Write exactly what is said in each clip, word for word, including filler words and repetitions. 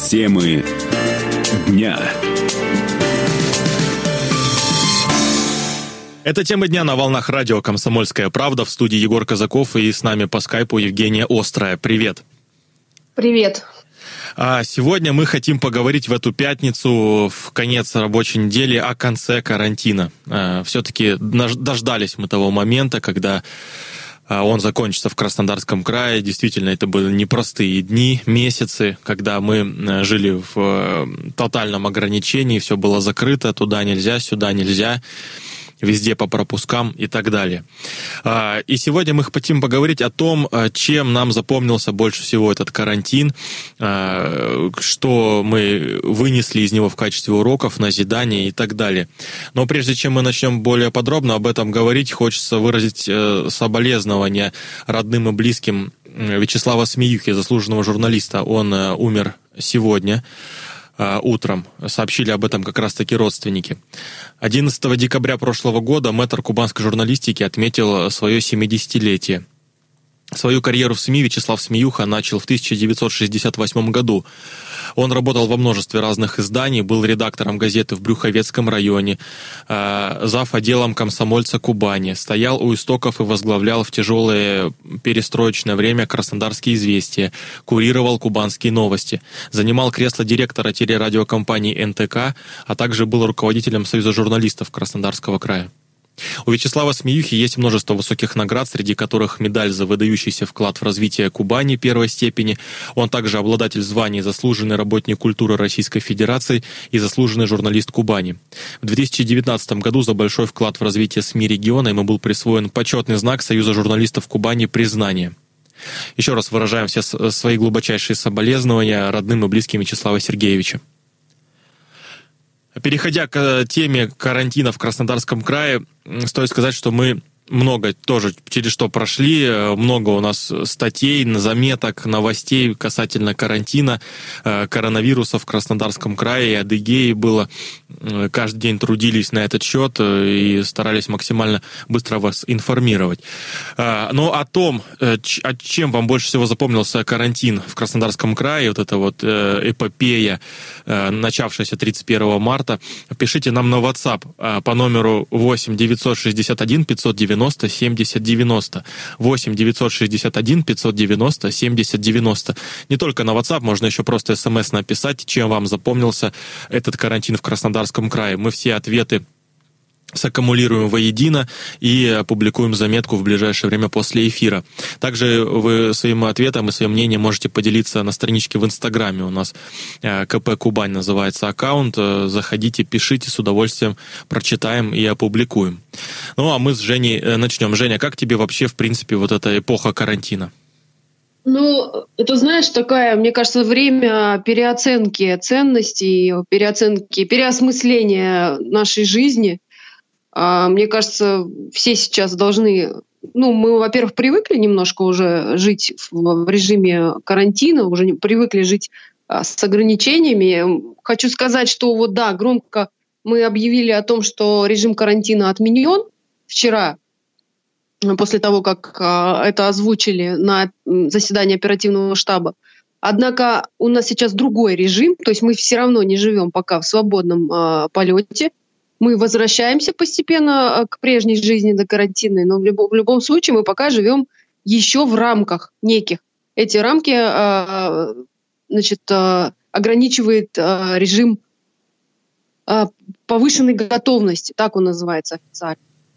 Темы дня. Это «Темы дня» на волнах радио «Комсомольская правда». В студии Егор Казаков и с нами по скайпу Евгения Острая. Привет. Привет. А сегодня мы хотим поговорить в эту пятницу, в конец рабочей недели, о конце карантина. Все-таки дождались мы того момента, когда он закончится в Краснодарском крае. Действительно, это были непростые дни, месяцы, когда мы жили в тотальном ограничении, все было закрыто, туда нельзя, сюда нельзя, везде по пропускам и так далее. И сегодня мы хотим поговорить о том, чем нам запомнился больше всего этот карантин, что мы вынесли из него в качестве уроков, назидания и так далее. Но прежде чем мы начнем более подробно об этом говорить, хочется выразить соболезнования родным и близким Вячеслава Смеюхи, заслуженного журналиста. Он умер сегодня утром. Сообщили об этом как раз-таки родственники. одиннадцатого декабря прошлого года мэтр кубанской журналистики отметил свое семидесятилетие. Свою карьеру в СМИ Вячеслав Смеюха начал в тысяча девятьсот шестьдесят восьмом году. Он работал во множестве разных изданий, был редактором газеты в Брюховецком районе, зав. Отделом «Комсомольца Кубани», стоял у истоков и возглавлял в тяжелое перестроечное время «Краснодарские известия», курировал «Кубанские новости», занимал кресло директора телерадиокомпании эн тэ ка, а также был руководителем Союза журналистов Краснодарского края. У Вячеслава Смеюхи есть множество высоких наград, среди которых медаль за выдающийся вклад в развитие Кубани первой степени. Он также обладатель званий «Заслуженный работник культуры Российской Федерации» и «Заслуженный журналист Кубани». В две тысячи девятнадцатом году за большой вклад в развитие СМИ региона ему был присвоен почетный знак Союза журналистов Кубани «Признание». Еще раз выражаем все свои глубочайшие соболезнования родным и близким Вячеслава Сергеевича. Переходя к теме карантина в Краснодарском крае, стоит сказать, что мы много тоже через что прошли, много у нас статей, заметок, новостей касательно карантина, коронавируса в Краснодарском крае и Адыгее было. Каждый день трудились на этот счет и старались максимально быстро вас информировать. Но о том, чем вам больше всего запомнился карантин в Краснодарском крае, вот эта вот эпопея, начавшаяся тридцать первого марта, пишите нам на WhatsApp по номеру восемь девятьсот шестьдесят один пятьсот девяносто семьдесят девяносто. восемь девятьсот шестьдесят один пятьсот девяносто семьдесят девяносто. Не только на WhatsApp, можно еще просто смс написать, чем вам запомнился этот карантин в Краснодарском крае. Мы все ответы саккумулируем воедино и опубликуем заметку в ближайшее время после эфира. Также вы своим ответом и своим мнением можете поделиться на страничке в Инстаграме. У нас ка пэ Кубань называется аккаунт. Заходите, пишите, с удовольствием прочитаем и опубликуем. Ну, а мы с Женей начнем. Женя, как тебе вообще, в принципе, вот эта эпоха карантина? Ну, это, знаешь, такая, мне кажется, время переоценки ценностей, переоценки, переосмысления нашей жизни. Мне кажется, все сейчас должны... Ну, мы, во-первых, привыкли немножко уже жить в режиме карантина, уже привыкли жить с ограничениями. Хочу сказать, что вот да, громко мы объявили о том, что режим карантина отменен вчера, после того, как это озвучили на заседании оперативного штаба. Однако у нас сейчас другой режим, то есть мы все равно не живем пока в свободном э, полете. Мы возвращаемся постепенно к прежней жизни до карантина, но в любом, в любом случае мы пока живем еще в рамках неких. Эти рамки э, значит, э, ограничивает э, режим э, повышенной готовности, так он называется официально.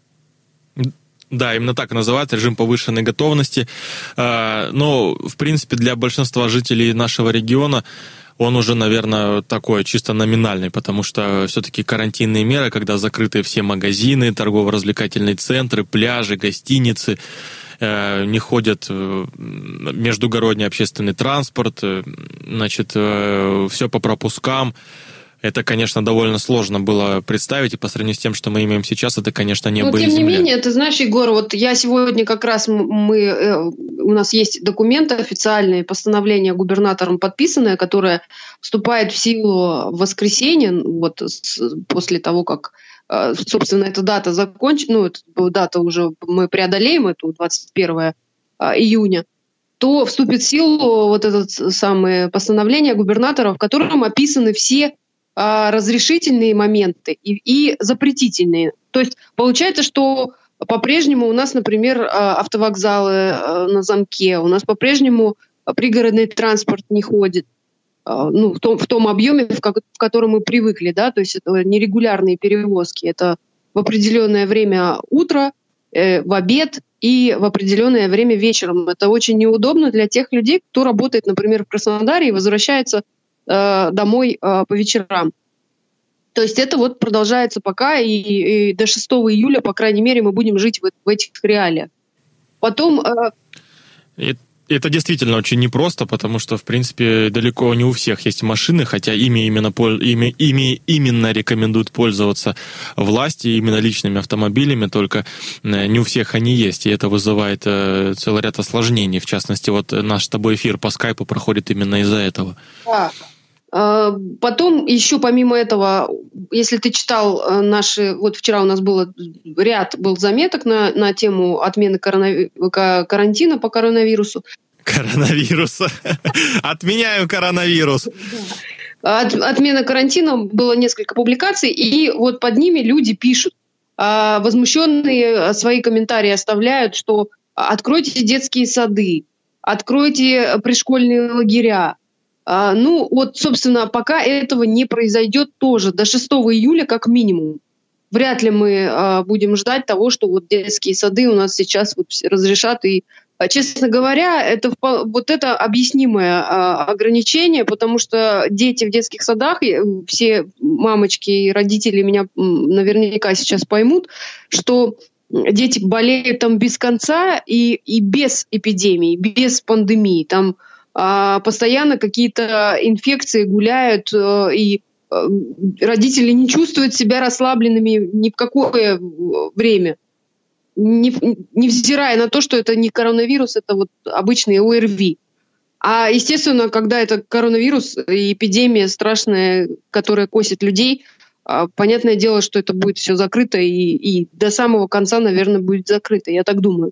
Да, именно так и называется, режим повышенной готовности. Но, в принципе, для большинства жителей нашего региона он уже, наверное, такой чисто номинальный, потому что все-таки карантинные меры, когда закрыты все магазины, торгово-развлекательные центры, пляжи, гостиницы, не ходят междугородний общественный транспорт, значит, все по пропускам. Это, конечно, довольно сложно было представить, и по сравнению с тем, что мы имеем сейчас, это, конечно, небо и земля. Но, тем не менее, ты знаешь, Егор, вот я сегодня как раз, мы, у нас есть документы официальные, постановление губернатором подписанное, которое вступает в силу в воскресенье, вот после того, как, собственно, эта дата закончится, ну, эта дата уже мы преодолеем, эту двадцать первое июня, то вступит в силу вот это самое постановление губернатора, в котором описаны все а, разрешительные моменты и, и запретительные. То есть получается, что по-прежнему у нас, например, автовокзалы на замке, у нас по-прежнему пригородный транспорт не ходит, ну, в том, в том объеме, в, как, в котором мы привыкли, да, то есть это нерегулярные перевозки, это в определенное время утро, э, в обед и в определенное время вечером. Это очень неудобно для тех людей, кто работает, например, в Краснодаре и возвращается э, домой э, по вечерам. То есть это вот продолжается пока, и, и до шестого июля, по крайней мере, мы будем жить в, в этих реалиях. Потом... Э, Это действительно очень непросто, потому что, в принципе, далеко не у всех есть машины, хотя ими именно, ими, ими именно рекомендуют пользоваться власти, именно личными автомобилями, только не у всех они есть, и это вызывает целый ряд осложнений. В частности, вот наш с тобой эфир по скайпу проходит именно из-за этого. Да. Потом еще помимо этого, если ты читал наши... Вот вчера у нас был ряд был заметок на, на тему отмены коронави... карантина по коронавирусу. Коронавируса. Отменяю коронавирус. От, отмена карантина, было несколько публикаций, и вот под ними люди пишут, возмущенные свои комментарии оставляют, что откройте детские сады, откройте пришкольные лагеря. А, ну, вот, собственно, пока этого не произойдет тоже, до шестого июля как минимум. Вряд ли мы а, будем ждать того, что вот детские сады у нас сейчас вот разрешат. И, а, честно говоря, это, вот это объяснимое а, ограничение, потому что дети в детских садах, все мамочки и родители меня наверняка сейчас поймут, что дети болеют там без конца и, и без эпидемии, без пандемии. Там постоянно какие-то инфекции гуляют, и родители не чувствуют себя расслабленными ни в какое время, невзирая на то, что это не коронавирус, это вот обычный о эр ви. А, естественно, когда это коронавирус и эпидемия страшная, которая косит людей, понятное дело, что это будет все закрыто, и, и до самого конца, наверное, будет закрыто, я так думаю.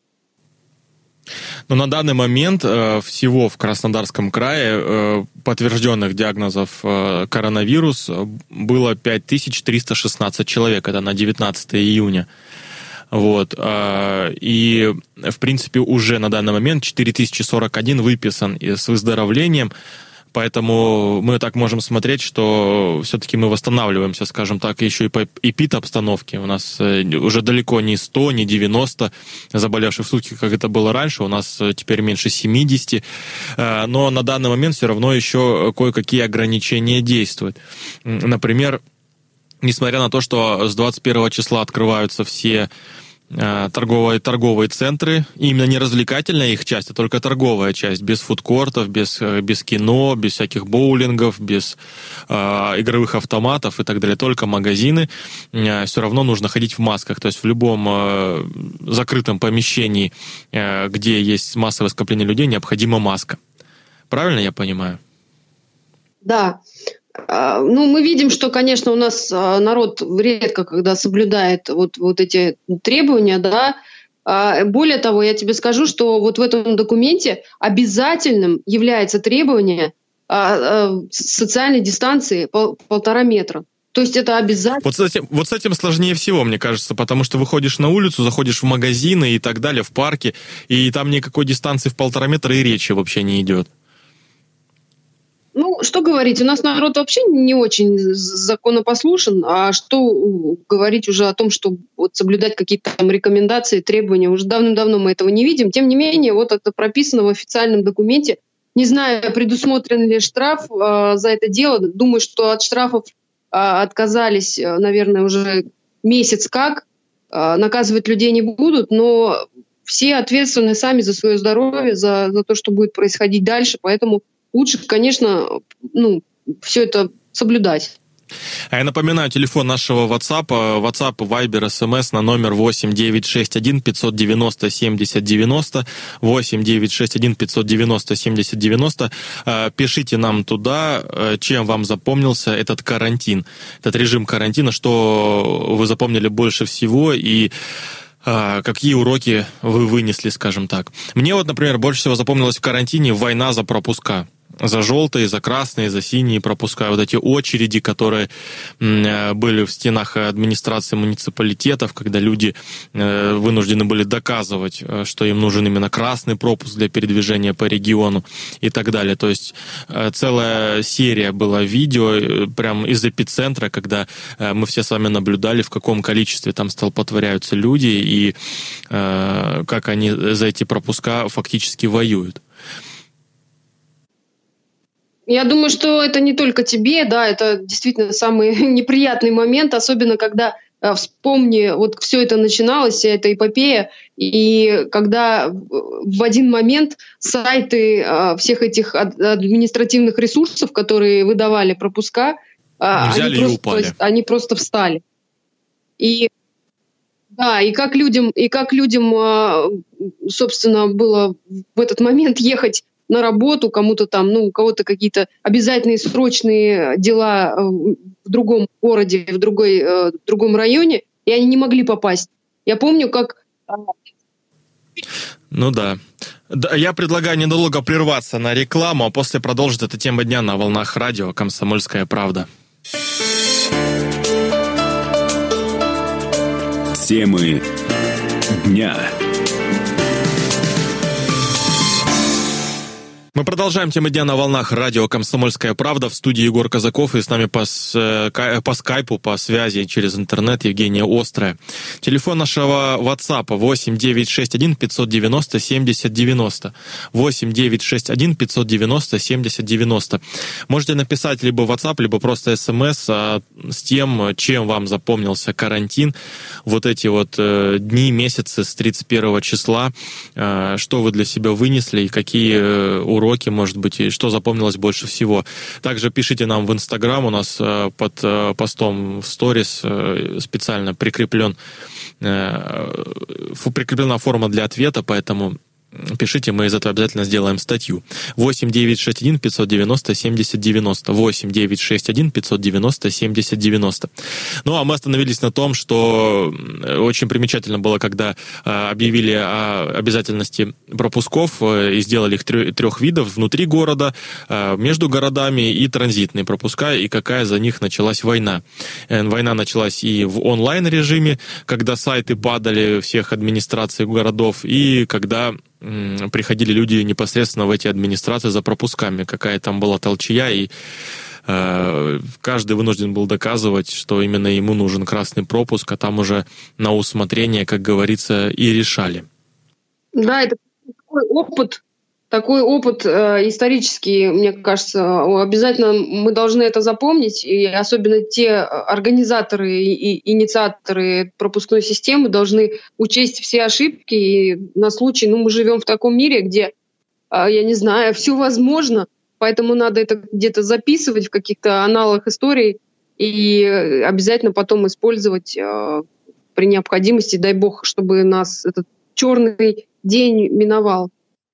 Но на данный момент э, всего в Краснодарском крае э, подтвержденных диагнозов э, коронавирус было пять тысяч триста шестнадцать человек, это на девятнадцатое июня. Вот. Э, и, в принципе, уже на данный момент четыре тысячи сорок один выписан с выздоровлением. Поэтому мы так можем смотреть, что все-таки мы восстанавливаемся, скажем так, еще и по эпид-обстановке. У нас уже далеко не сто, не девяносто заболевших в сутки, как это было раньше. У нас теперь меньше семьдесят. Но на данный момент все равно еще кое-какие ограничения действуют. Например, несмотря на то, что с двадцать первого числа открываются все торговые, торговые центры, именно не развлекательная их часть, а только торговая часть, без фудкортов, без, без кино, без всяких боулингов, без э, игровых автоматов и так далее, только магазины, э, все равно нужно ходить в масках, то есть в любом э, закрытом помещении, э, где есть массовое скопление людей, необходима маска. Правильно я понимаю? Да. Ну, мы видим, что, конечно, у нас народ редко когда соблюдает вот, вот эти требования, да. Более того, я тебе скажу, что вот в этом документе обязательным является требование социальной дистанции пол, полтора метра. То есть это обязательно. Вот с, этим, вот с этим сложнее всего, мне кажется, потому что выходишь на улицу, заходишь в магазины и так далее, в парки, и там никакой дистанции в полтора метра и речи вообще не идет. Ну, что говорить, у нас народ вообще не очень законопослушен, а что говорить уже о том, что вот соблюдать какие-то там рекомендации, требования, уже давным-давно мы этого не видим. Тем не менее, вот это прописано в официальном документе. Не знаю, предусмотрен ли штраф э, за это дело. Думаю, что от штрафов э, отказались, наверное, уже месяц как. Э, наказывать людей не будут, но все ответственны сами за свое здоровье, за, за то, что будет происходить дальше, поэтому лучше, конечно, ну, все это соблюдать. А я напоминаю, телефон нашего WhatsApp, WhatsApp, Viber, эс эм эс на номер восемь девятьсот шестьдесят один пятьсот девяносто семьдесят девяносто, восемь девятьсот шестьдесят один пятьсот девяносто семьдесят девяносто. Пишите нам туда, чем вам запомнился этот карантин, этот режим карантина, что вы запомнили больше всего, и Какие уроки вы вынесли, скажем так? Мне вот, например, больше всего запомнилась в карантине война за пропуска. За желтые, за красные, за синие пропуска. Вот эти очереди, которые были в стенах администрации муниципалитетов, когда люди вынуждены были доказывать, что им нужен именно красный пропуск для передвижения по региону и так далее. То есть целая серия была видео прямо из эпицентра, когда мы все с вами наблюдали, в каком количестве там столпотворяются люди и как они за эти пропуска фактически воюют. Я думаю, что это не только тебе, да, это действительно самый неприятный момент, особенно когда, э, вспомни, вот все это начиналось, вся эта эпопея, и когда в один момент сайты э, всех этих ад- административных ресурсов, которые выдавали пропуска, э, Взяли они, и просто, упали. они просто встали. И да, и как людям, и как людям, э, собственно, было в этот момент ехать на работу, кому-то там, ну, у кого-то какие-то обязательные срочные дела в другом городе, в, другой, в другом районе, и они не могли попасть. Я помню, как... Ну да. Я предлагаю недолго прерваться на рекламу, а после продолжить эту тему дня на волнах радио «Комсомольская правда». Темы дня. Мы продолжаем темы дня на волнах радио «Комсомольская правда». В студии Егор Казаков, и с нами по, по скайпу, по связи через интернет Евгения Острая. Телефон нашего WhatsApp восемь девятьсот шестьдесят один пятьсот девяносто семьдесят девяносто. восемь девятьсот шестьдесят один пятьсот девяносто семьдесят девяносто. Можете написать либо WhatsApp, либо просто смс а, с тем, чем вам запомнился карантин. Вот эти вот э, дни, месяцы с тридцать первого числа. Э, что вы для себя вынесли и какие э, уроки уроки, может быть, и что запомнилось больше всего. Также пишите нам в Инстаграм, у нас э, под э, постом в сторис э, специально прикреплен, э, прикреплена форма для ответа, поэтому пишите, мы из этого обязательно сделаем статью. восемь девятьсот шестьдесят один пятьсот девяносто семьдесят девяносто. восемь девятьсот шестьдесят один пятьсот девяносто семьдесят девяносто. Ну, а мы остановились на том, что очень примечательно было, когда объявили о обязательности пропусков и сделали их трех видов: внутри города, между городами и транзитные пропуска, и какая за них началась война. Война началась и в онлайн-режиме, когда сайты падали всех администраций городов, и когда приходили люди непосредственно в эти администрации за пропусками, какая там была толчья, и э, каждый вынужден был доказывать, что именно ему нужен красный пропуск, а там уже на усмотрение, как говорится, и решали. Да, это такой опыт, такой опыт э, исторический, мне кажется, обязательно мы должны это запомнить, и особенно те организаторы и инициаторы пропускной системы должны учесть все ошибки, и на случай, ну, мы живем в таком мире, где, э, я не знаю, все возможно, поэтому надо это где-то записывать в каких-то аналах истории и обязательно потом использовать э, при необходимости, дай бог, чтобы нас этот черный день миновал.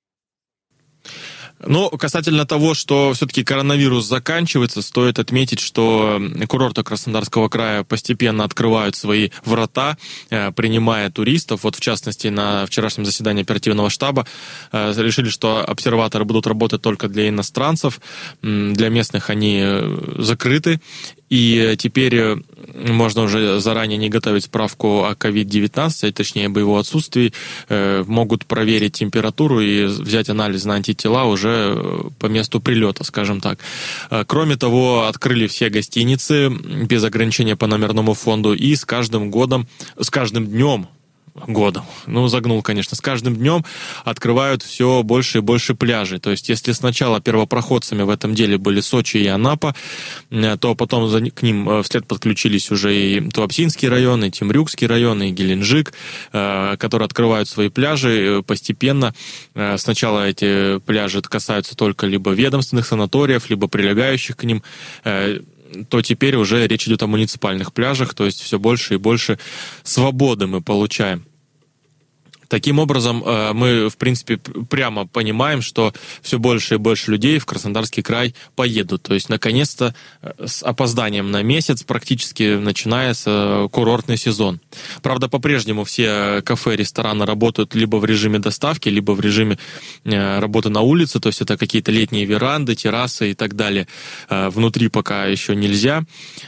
Но касательно того, что все-таки коронавирус заканчивается, стоит отметить, что курорты Краснодарского края постепенно открывают свои врата, принимая туристов. Вот в частности, на вчерашнем заседании оперативного штаба решили, что обсерваторы будут работать только для иностранцев, для местных они закрыты. И теперь можно уже заранее не готовить справку о ковид девятнадцать, а точнее об его отсутствии. Могут проверить температуру и взять анализ на антитела уже по месту прилета, скажем так. Кроме того, открыли все гостиницы без ограничения по номерному фонду, и с каждым годом, с каждым днем, годом. Ну, загнул, конечно. С каждым днем открывают все больше и больше пляжей. То есть, если сначала первопроходцами в этом деле были Сочи и Анапа, то потом за, к ним вслед подключились уже и Туапсинский район, и Темрюкский район, и Геленджик, которые открывают свои пляжи постепенно. Сначала эти пляжи касаются только либо ведомственных санаториев, либо прилегающих к ним, то теперь уже речь идет о муниципальных пляжах, то есть все больше и больше свободы мы получаем. Таким образом, мы, в принципе, прямо понимаем, что все больше и больше людей в Краснодарский край поедут. То есть, наконец-то, с опозданием на месяц практически начинается курортный сезон. Правда, по-прежнему все кафе, рестораны работают либо в режиме доставки, либо в режиме работы на улице. То есть, это какие-то летние веранды, террасы и так далее. Внутри пока еще нельзя.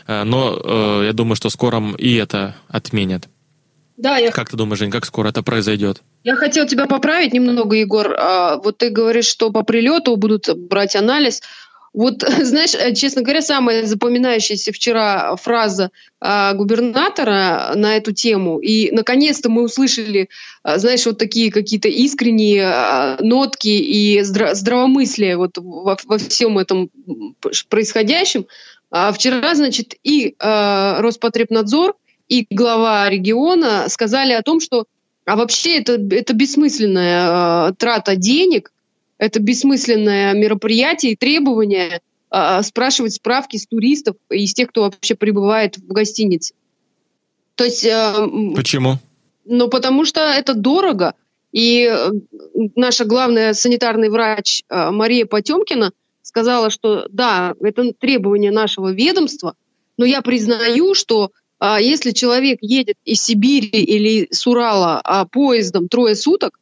Но я думаю, что скоро и это отменят. Да, я... Как ты думаешь, Жень, как скоро это произойдет? Я хотел тебя поправить немного, Егор. Вот ты говоришь, что по прилету будут брать анализ. Вот, знаешь, честно говоря, самая запоминающаяся вчера фраза губернатора на эту тему. И, наконец-то, мы услышали, знаешь, вот такие какие-то искренние нотки и здравомыслие вот во, во всем этом происходящем. Вчера, значит, и Роспотребнадзор, и глава региона сказали о том, что а вообще это, это бессмысленная э, трата денег, это бессмысленное мероприятие и требование э, спрашивать справки с туристов и с тех, кто вообще прибывает в гостинице. То есть... Э, Почему? Ну, потому что это дорого. И э, наша главная санитарный врач э, Мария Потемкина сказала, что да, это требование нашего ведомства, но я признаю, что если человек едет из Сибири или с Урала поездом трое суток,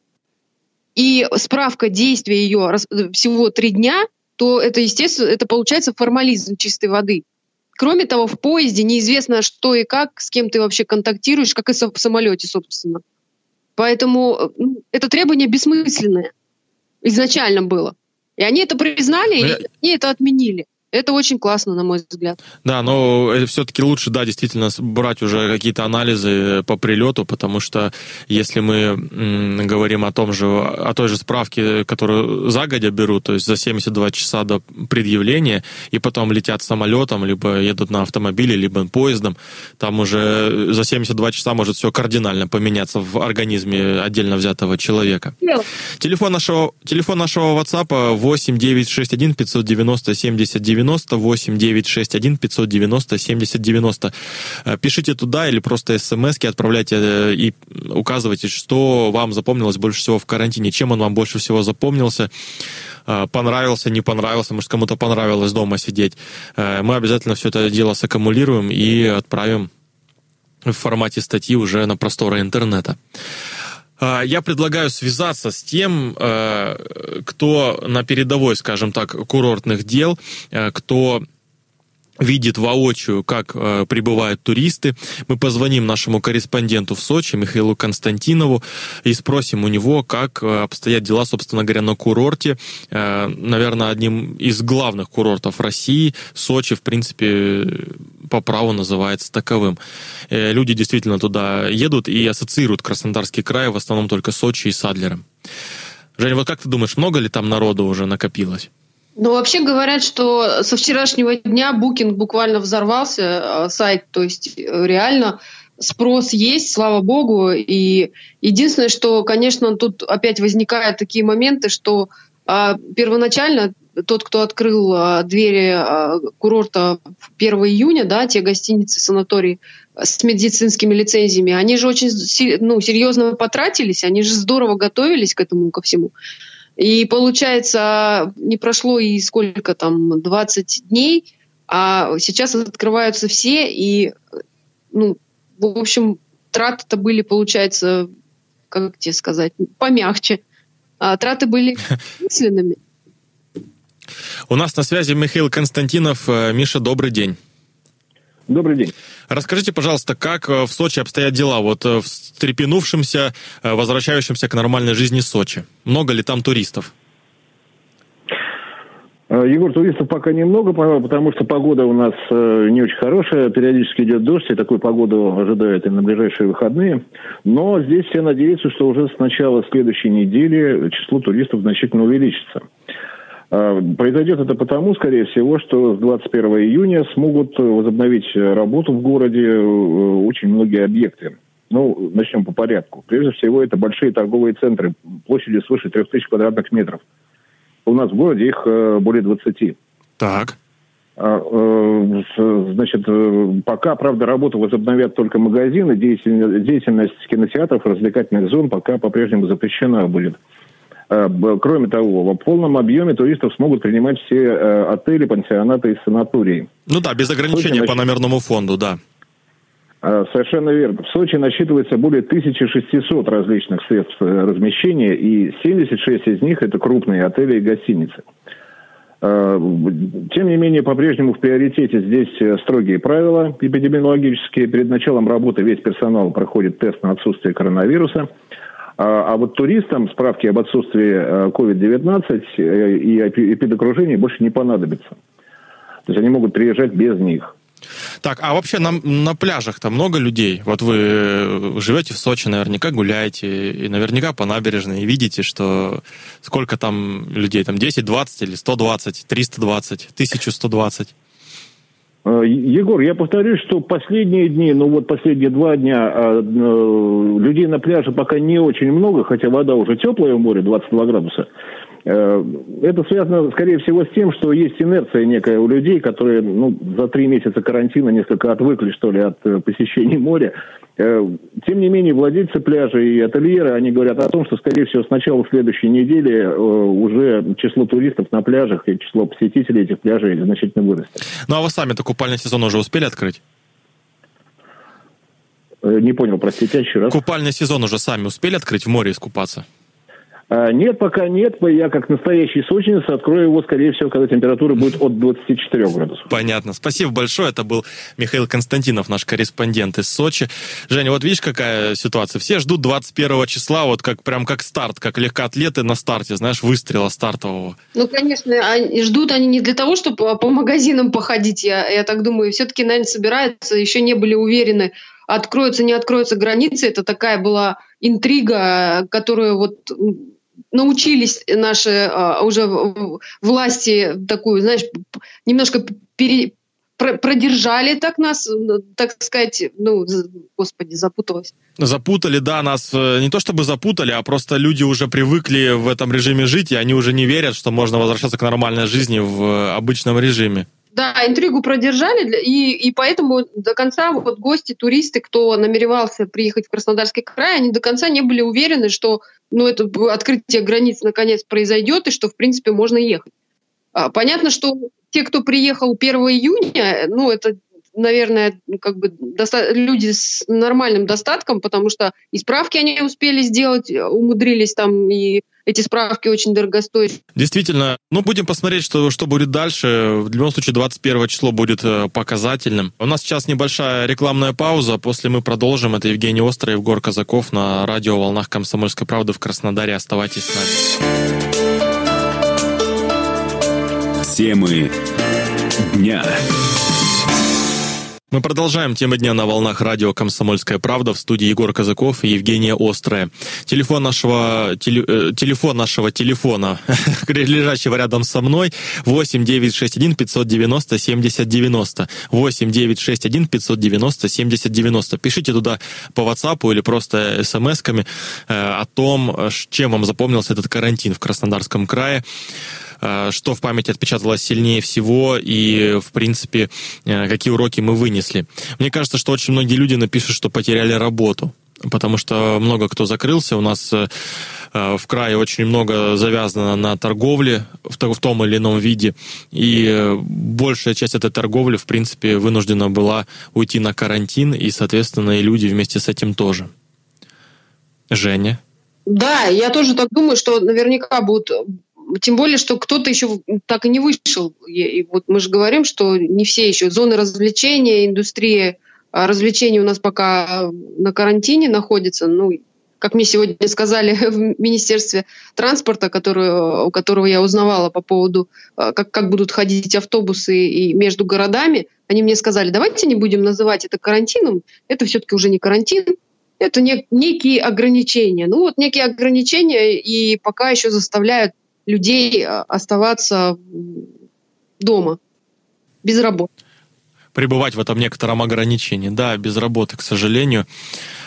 и справка действия ее всего три дня, то это, естественно, это получается формализм чистой воды. Кроме того, в поезде неизвестно, что и как, с кем ты вообще контактируешь, как и в самолете, собственно. Поэтому это требование бессмысленное изначально было. И они это признали, Я... и они это отменили. Это очень классно, на мой взгляд. Да, но все-таки лучше, да, действительно, брать уже какие-то анализы по прилету, потому что если мы м, говорим о том же, о той же справке, которую загодя берут, то есть за семьдесят два часа до предъявления, и потом летят самолетом, либо едут на автомобиле, либо поездом, там уже за семьдесят два часа может все кардинально поменяться в организме отдельно взятого человека. Yeah. Телефон нашего, телефон нашего WhatsApp восемь девятьсот шестьдесят один пятьсот девяносто семьдесят девяносто, восемь девятьсот шестьдесят один пятьсот девяносто семьдесят девяносто. Пишите туда или просто смски отправляйте и указывайте, что вам запомнилось больше всего в карантине, чем он вам больше всего запомнился, понравился, не понравился, может, кому-то понравилось дома сидеть. Мы обязательно все это дело саккумулируем и отправим в формате статьи уже на просторы интернета. Я предлагаю связаться с тем, кто на передовой, скажем так, курортных дел, кто видит воочию, как э, прибывают туристы. Мы позвоним нашему корреспонденту в Сочи, Михаилу Константинову, и спросим у него, как э, обстоят дела, собственно говоря, на курорте. Э, наверное, одним из главных курортов России. Сочи, в принципе, по праву называется таковым. Э, люди действительно туда едут и ассоциируют Краснодарский край в основном только Сочи и с Адлером. Женя, вот как ты думаешь, много ли там народу уже накопилось? Ну, вообще говорят, что со вчерашнего дня Booking буквально взорвался, сайт, то есть реально спрос есть, слава богу. И единственное, что, конечно, тут опять возникают такие моменты, что а, первоначально тот, кто открыл а, двери а, курорта первого июня, да, те гостиницы, санатории с медицинскими лицензиями, они же очень ну, серьезно потратились, они же здорово готовились к этому, ко всему. И получается, не прошло и сколько там, двадцать дней, а сейчас открываются все, и, ну, в общем, траты-то были, получается, как тебе сказать, помягче. А траты были мысленными. У нас на связи Михаил Константинов. Миша, добрый день. Добрый день. Расскажите, пожалуйста, как в Сочи обстоят дела, вот в встрепенувшемся, возвращающемся к нормальной жизни Сочи? Много ли там туристов? Егор, туристов пока немного, потому что погода у нас не очень хорошая, периодически идет дождь, и такую погоду ожидают и на ближайшие выходные. Но здесь все надеются, что уже с начала следующей недели число туристов значительно увеличится. Произойдет это потому, скорее всего, что с двадцать первого июня смогут возобновить работу в городе очень многие объекты. Ну, начнем по порядку. Прежде всего, это большие торговые центры площадью свыше трех тысяч квадратных метров. У нас в городе их более двадцати. Так. Значит, пока, правда, работу возобновят только магазины, деятельность кинотеатров, развлекательных зон пока по-прежнему запрещена будет. Кроме того, в полном объеме туристов смогут принимать все отели, пансионаты и санатории. Ну да, без ограничения по номерному фонду, да. Совершенно верно. В Сочи насчитывается более тысяча шестьсот различных средств размещения, и семьдесят шесть из них – это крупные отели и гостиницы. Тем не менее, по-прежнему в приоритете здесь строгие правила эпидемиологические. Перед началом работы весь персонал проходит тест на отсутствие коронавируса. А вот туристам справки об отсутствии ковид девятнадцать и эпидокружения больше не понадобится. То есть они могут приезжать без них. Так, а вообще на, на пляжах-то много людей? Вот вы живете в Сочи, наверняка гуляете, и наверняка по набережной, и видите, что сколько там людей, там десять, двадцать или сто двадцать, триста двадцать, тысяча сто двадцать? Егор, я повторюсь, что последние дни, ну вот последние два дня людей на пляже пока не очень много, хотя вода уже теплая в море, двадцать два градуса. Это связано, скорее всего, с тем, что есть инерция некая у людей, которые ну, за три месяца карантина несколько отвыкли, что ли, от посещения моря. Тем не менее, владельцы пляжей и ательеры, они говорят о том, что, скорее всего, с начала следующей недели уже число туристов на пляжах и число посетителей этих пляжей значительно вырастет. Ну, а вы сами-то купальный сезон уже успели открыть? Не понял, простите, еще раз. Купальный сезон уже сами успели открыть, в море искупаться? Нет, пока нет. Я, как настоящий сочинец, открою его, скорее всего, когда температура будет от двадцати четырёх градусов. Понятно. Спасибо большое. Это был Михаил Константинов, наш корреспондент из Сочи. Женя, вот видишь, какая ситуация? Все ждут двадцать первого числа, вот как прям как старт, как легкоатлеты на старте, знаешь, выстрела стартового. Ну, конечно, они, ждут они не для того, чтобы по, по магазинам походить, я, я так думаю. Все-таки, наверное, собираются, еще не были уверены, откроются, не откроются границы. Это такая была интрига, которую вот научились наши а, уже власти такую, знаешь, немножко пере, про, продержали так нас, так сказать, ну, господи, запуталась. Запутали, да, нас не то чтобы запутали, а просто люди уже привыкли в этом режиме жить, и они уже не верят, что можно возвращаться к нормальной жизни в обычном режиме. Да, интригу продержали, и, и поэтому до конца вот гости, туристы, кто намеревался приехать в Краснодарский край, они до конца не были уверены, что ну, это открытие границ наконец произойдет, и что, в принципе, можно ехать. А, понятно, что те, кто приехал первого июня, ну, это, наверное, как бы доста- люди с нормальным достатком, потому что и справки они успели сделать, умудрились там, и эти справки очень дорогостоящие. Действительно, ну, будем посмотреть, что, что будет дальше. В любом случае, двадцать первое число будет показательным. У нас сейчас небольшая рекламная пауза, после мы продолжим. Это Евгений Острый, Егор Казаков на радиоволнах «Комсомольской правды» в Краснодаре. Оставайтесь с нами. Темы дня. Мы продолжаем темы дня на волнах радио «Комсомольская правда». В студии Егор Казаков и Евгения Острая. Телефон нашего, теле, э, телефон нашего телефона, лежащего рядом со мной, восемь девятьсот шестьдесят один пятьсот девяносто семьдесят девяносто. восемь девятьсот шестьдесят один пятьсот девяносто семьдесят девяносто. Пишите туда по WhatsApp или просто смс-ками э, о том, чем вам запомнился этот карантин в Краснодарском крае. Что в памяти отпечаталось сильнее всего и, в принципе, какие уроки мы вынесли. Мне кажется, что очень многие люди напишут, что потеряли работу, потому что много кто закрылся. У нас в крае очень много завязано на торговле в том или ином виде, и большая часть этой торговли, в принципе, вынуждена была уйти на карантин, и, соответственно, и люди вместе с этим тоже. Женя? Да, я тоже так думаю, что наверняка будут... Тем более, что кто-то еще так и не вышел. И вот мы же говорим, что не все еще. Зоны развлечения, индустрия развлечений у нас пока на карантине находится. Ну, как мне сегодня сказали в Министерстве транспорта, который, у которого я узнавала по поводу, как, как будут ходить автобусы и между городами, они мне сказали, давайте не будем называть это карантином, это все-таки уже не карантин, это не, некие ограничения. Ну вот некие ограничения и пока еще заставляют людей оставаться дома, без работы. Пребывать в этом некотором ограничении, да, без работы, к сожалению.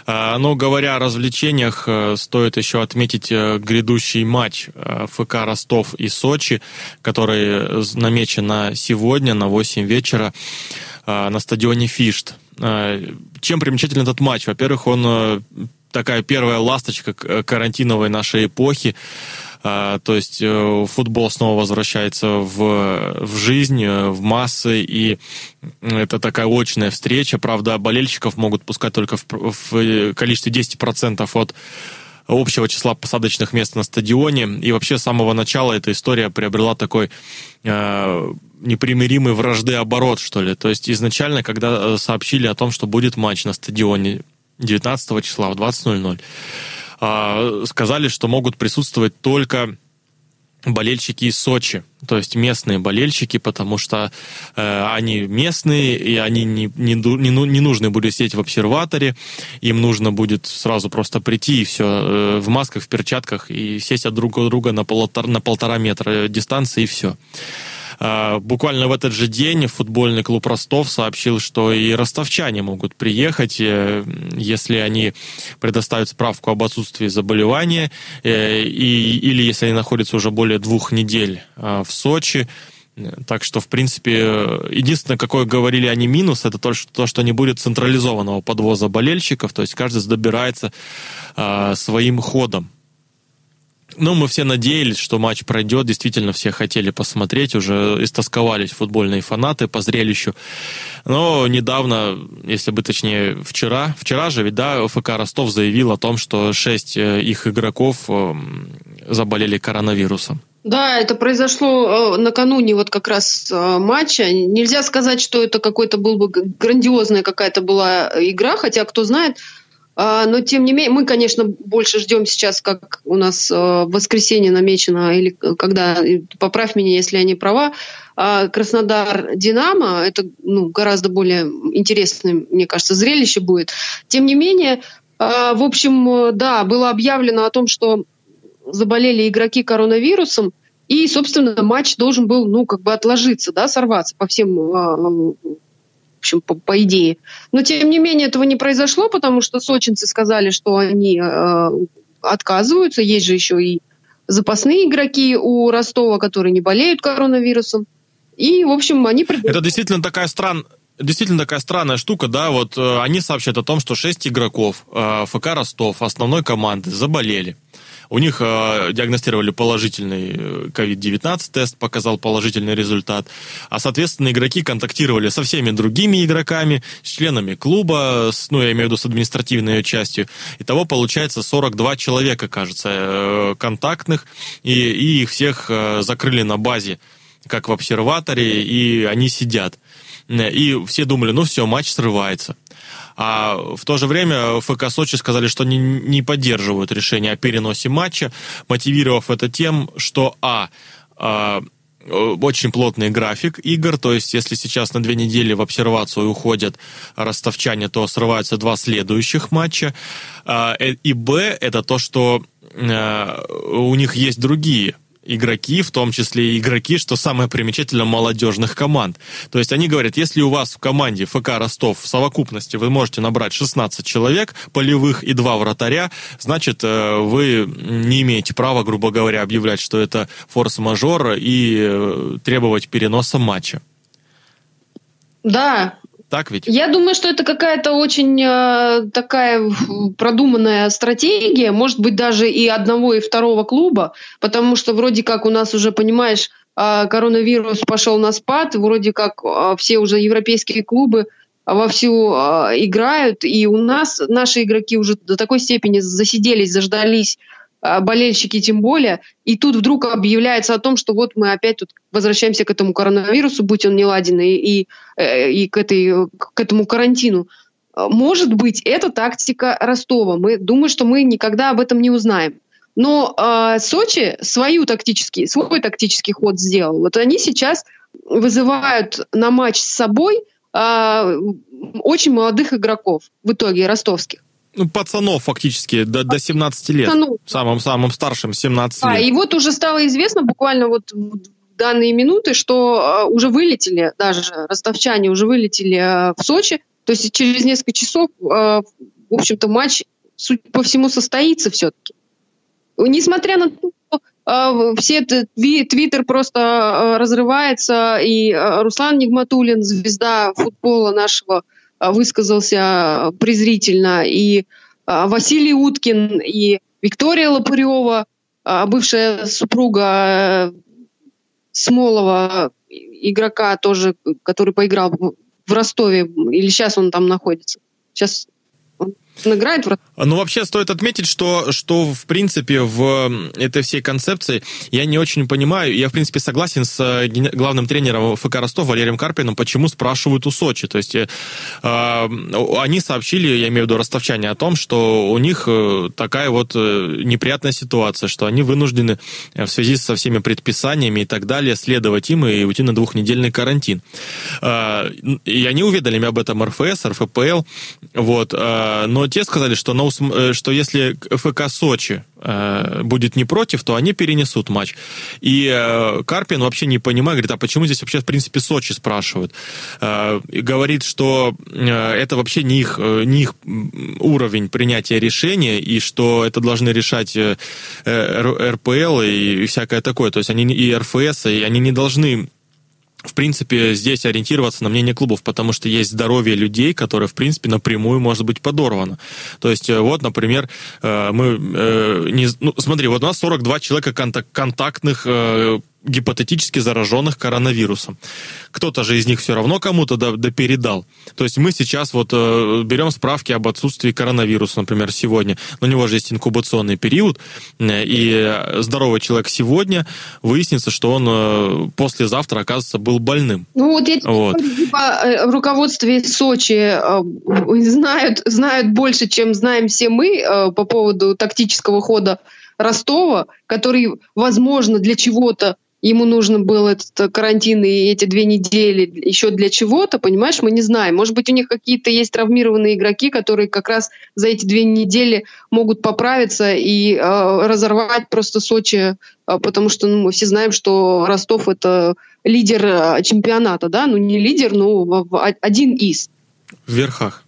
Но говоря о развлечениях, стоит еще отметить грядущий матч ФК Ростов и Сочи, который намечен на сегодня на восемь вечера на стадионе Фишт. Чем примечателен этот матч? Во-первых, он такая первая ласточка карантиновой нашей эпохи. То есть футбол снова возвращается в, в жизнь, в массы, и это такая очная встреча. Правда, болельщиков могут пускать только в, в количестве десять процентов от общего числа посадочных мест на стадионе. И вообще с самого начала эта история приобрела такой э, непримиримый вражды оборот, что ли. То есть изначально, когда сообщили о том, что будет матч на стадионе девятнадцатого числа в двадцать ноль ноль, сказали, что могут присутствовать только болельщики из Сочи, то есть местные болельщики, потому что э, они местные, и они не, не, не, не нужны будут сидеть в обсерваторе, им нужно будет сразу просто прийти и все, э, в масках, в перчатках, и сесть от друг друга на полтора, на полтора метра дистанции, и все. Буквально в этот же день футбольный клуб Ростов сообщил, что и ростовчане могут приехать, если они предоставят справку об отсутствии заболевания, и, или если они находятся уже более двух недель в Сочи. Так что, в принципе, единственное, какое говорили они минус, это то, что, то, что не будет централизованного подвоза болельщиков, то есть каждый добирается своим ходом. Ну, мы все надеялись, что матч пройдет, действительно все хотели посмотреть, уже истосковались футбольные фанаты по зрелищу. Но недавно, если бы точнее вчера, вчера же ведь, да, ФК Ростов заявил о том, что шесть их игроков заболели коронавирусом. Да, это произошло накануне вот как раз матча. Нельзя сказать, что это какой-то был бы грандиозная какая-то была игра, хотя кто знает. Но, тем не менее, мы, конечно, больше ждем сейчас, как у нас в воскресенье намечено, или когда, поправь меня, если я не права, Краснодар-Динамо. Это ну, гораздо более интересное, мне кажется, зрелище будет. Тем не менее, в общем, да, было объявлено о том, что заболели игроки коронавирусом, и, собственно, матч должен был, ну, как бы отложиться, да, сорваться по всем... В общем, по, по идее. Но, тем не менее, этого не произошло, потому что сочинцы сказали, что они э, отказываются. Есть же еще и запасные игроки у Ростова, которые не болеют коронавирусом. И, в общем, они... Это действительно такая странная... Действительно такая странная штука, да, вот э, они сообщают о том, что шесть игроков э, ФК Ростов, основной команды, заболели. У них э, диагностировали положительный ковид девятнадцать тест, показал положительный результат. А, соответственно, игроки контактировали со всеми другими игроками, с членами клуба, с, ну, я имею в виду с административной ее частью. Итого получается сорок два человека, кажется, э, контактных, и, и их всех э, закрыли на базе, как в обсерваторе, и они сидят. И все думали, ну все, матч срывается. А в то же время ФК Сочи сказали, что не, не поддерживают решение о переносе матча, мотивировав это тем, что а, а очень плотный график игр, то есть если сейчас на две недели в обсервацию уходят ростовчане, то срываются два следующих матча, а, и б, это то, что а, у них есть другие игроки, в том числе и игроки, что самое примечательное, молодежных команд. То есть они говорят, если у вас в команде ФК Ростов в совокупности вы можете набрать шестнадцать человек, полевых и два вратаря, значит, вы не имеете права, грубо говоря, объявлять, что это форс-мажор и требовать переноса матча. Да. Так ведь? Я думаю, что это какая-то очень э, такая продуманная стратегия, может быть, даже и одного, и второго клуба, потому что вроде как у нас уже, понимаешь, э, коронавирус пошел на спад, вроде как э, все уже европейские клубы вовсю э, играют, и у нас наши игроки уже до такой степени засиделись, заждались, болельщики тем более, и тут вдруг объявляется о том, что вот мы опять тут возвращаемся к этому коронавирусу, будь он неладен, и, и, и к, этой, к этому карантину. Может быть, это тактика Ростова. Мы думаю, что мы никогда об этом не узнаем. Но э, Сочи свою тактический, свой тактический ход сделал. Вот они сейчас вызывают на матч с собой э, очень молодых игроков, в итоге ростовских. Ну, пацанов фактически, до, до семнадцати лет. Пацанов. Самым-самым старшим семнадцать лет. А, и вот уже стало известно буквально вот в данные минуты, что уже вылетели, даже ростовчане уже вылетели в Сочи. То есть через несколько часов в общем-то, матч, судя по всему, состоится все-таки. Несмотря на то, что все Твиттер просто разрывается, и Руслан Нигматуллин, звезда футбола нашего, высказался презрительно, и Василий Уткин, и Виктория Лопырева, бывшая супруга Смолова, игрока тоже, который поиграл в Ростове, или сейчас он там находится. Сейчас он играет в Ростове. Ну, вообще, стоит отметить, что, что, в принципе, в этой всей концепции я не очень понимаю, я, в принципе, согласен с главным тренером ФК Ростов Валерием Карпиным, почему спрашивают у Сочи. То есть, э, они сообщили, я имею в виду ростовчане, о том, что у них такая вот неприятная ситуация, что они вынуждены в связи со всеми предписаниями и так далее следовать им и уйти на двухнедельный карантин. Э, и они уведомили об этом РФС, РФПЛ, вот, э, но те сказали, что, на, что если ФК Сочи э, будет не против, то они перенесут матч. И э, Карпин вообще не понимает, говорит, а почему здесь вообще, в принципе, Сочи спрашивают? Э, и говорит, что э, это вообще не их, не их уровень принятия решения, и что это должны решать э, РПЛ и, и всякое такое. То есть они и РФС, и они не должны, в принципе, здесь ориентироваться на мнение клубов, потому что есть здоровье людей, которое, в принципе, напрямую может быть подорвано. То есть, вот, например, мы... Не, ну, смотри, вот у нас сорок два человека контактных, гипотетически зараженных коронавирусом. Кто-то же из них все равно кому-то допередал. То есть мы сейчас вот э, берем справки об отсутствии коронавируса, например, сегодня. У него же есть инкубационный период, и здоровый человек сегодня, выяснится, что он э, послезавтра, оказывается, был больным. Ну вот эти вот. Либо в руководстве Сочи э, знают, знают больше, чем знаем все мы э, по поводу тактического хода Ростова, который, возможно, для чего-то ему нужно был этот карантин и эти две недели еще для чего-то, понимаешь, мы не знаем. Может быть, у них какие-то есть травмированные игроки, которые как раз за эти две недели могут поправиться и э, разорвать просто Сочи, э, потому что ну, мы все знаем, что Ростов — это лидер э, чемпионата, да, ну не лидер, но один из. В верхах.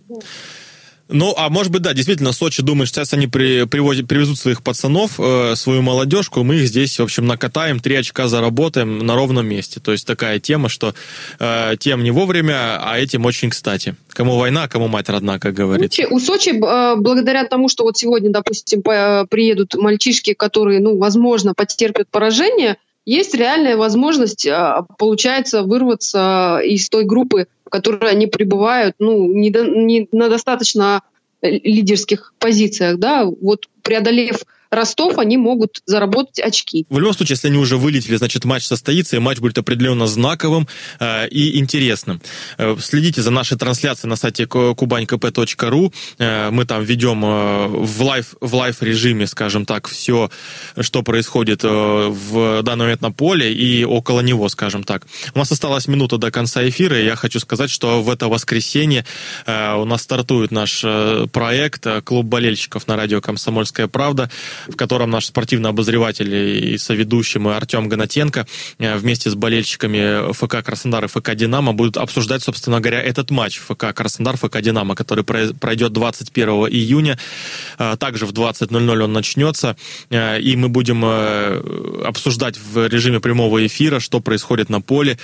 Ну, а может быть, да, действительно, Сочи думает, что сейчас они при, привозят, привезут своих пацанов, э, свою молодежку, мы их здесь, в общем, накатаем, три очка заработаем на ровном месте. То есть такая тема, что э, тем не вовремя, а этим очень кстати. Кому война, кому мать родна, как говорится. У Сочи, э, благодаря тому, что вот сегодня, допустим, по, приедут мальчишки, которые, ну, возможно, потерпят поражение, есть реальная возможность, э, получается, вырваться из той группы, в которой они пребывают, ну, не, до, не на достаточно лидерских позициях, да, вот преодолев Ростов, они могут заработать очки. В любом случае, если они уже вылетели, значит, матч состоится, и матч будет определенно знаковым э, и интересным. Э, следите за нашей трансляцией на сайте кубань кэ пэ точка ру. Э, мы там ведем э, в лайв, в лайв-режиме, скажем так, все, что происходит э, в данный момент на поле и около него, скажем так. У нас осталась минута до конца эфира, и я хочу сказать, что в это воскресенье э, у нас стартует наш э, проект «Клуб болельщиков» на радио «Комсомольская правда», в котором наш спортивный обозреватель и соведущий Артем Гонатенко вместе с болельщиками ФК Краснодар и ФК Динамо будут обсуждать, собственно говоря, этот матч ФК Краснодар, ФК Динамо, который пройдет двадцать первого июня. Также в двадцать ноль ноль он начнется, и мы будем обсуждать в режиме прямого эфира, что происходит на поле,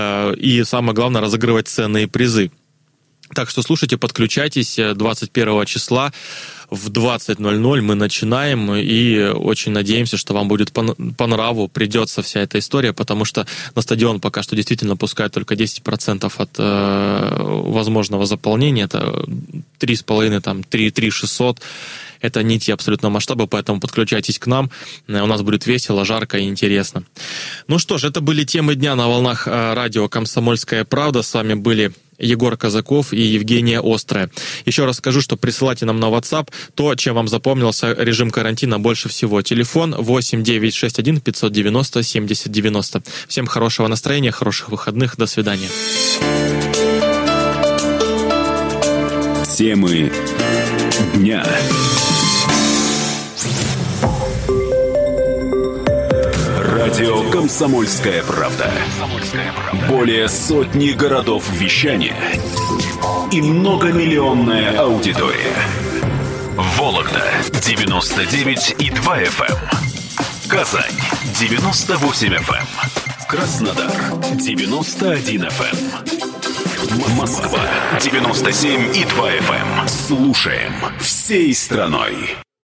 и самое главное, разыгрывать ценные призы. Так что слушайте, подключайтесь двадцать первого числа. В двадцать ноль ноль мы начинаем, и очень надеемся, что вам будет по, по нраву, придется вся эта история, потому что на стадион пока что действительно пускают только десять процентов от э, возможного заполнения. Это три с половиной, там, три тысячи шестьсот. Это не те абсолютно масштабы, поэтому подключайтесь к нам. У нас будет весело, жарко и интересно. Ну что ж, это были темы дня на волнах радио «Комсомольская правда». С вами были Егор Казаков и Евгения Острая. Еще раз скажу, что присылайте нам на WhatsApp то, чем вам запомнился режим карантина больше всего. Телефон восемь девятьсот шестьдесят один пятьсот девяносто семьдесят девяносто. Всем хорошего настроения, хороших выходных. До свидания. Темы дня. Радио «Комсомольская правда». Более сотни городов вещания и многомиллионная аудитория. Вологда девяносто девять и два эф эм. Казань девяносто восемь эф эм. Краснодар девяносто один эф эм. Москва девяносто семь и два эф эм. Слушаем всей страной.